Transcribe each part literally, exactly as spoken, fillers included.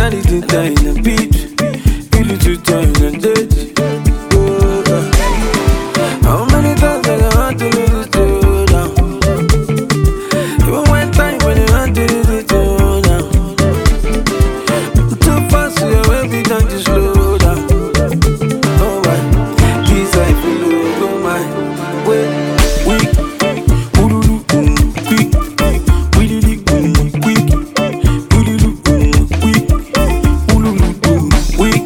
Daddy did die in the beach. Really too tired and dead. Oh, uh. How many times I want to lose it to now? Even one time when you want to lose it to now. Too fast, so your baby don't you slow down. Oh my, this life will go my way. We, we, quick, we did it quick, quick, we did it quick, quick, we, quick,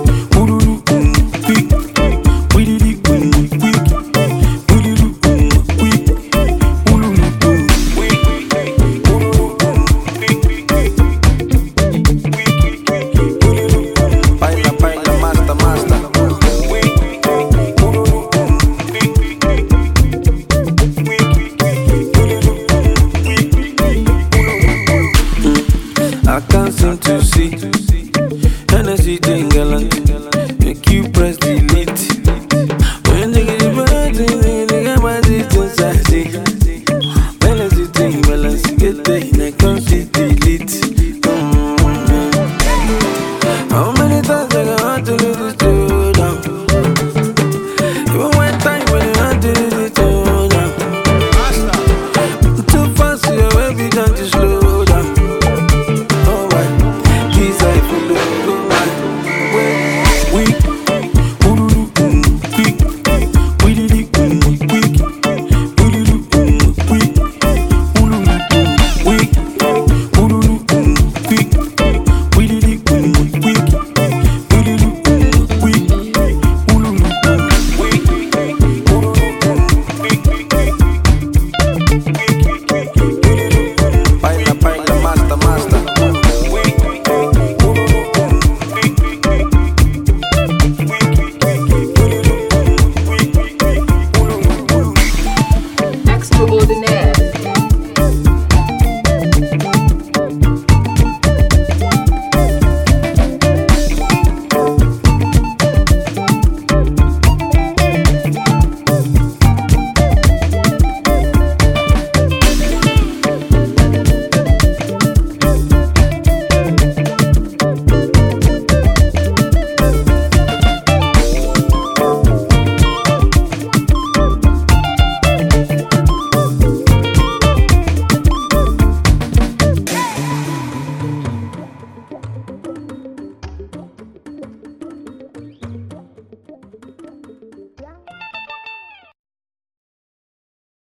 we did it quick, quick, we did it quick, quick, Baila, baila, master, master. I can't seem to see Hennessy thing gallant. Make you press delete.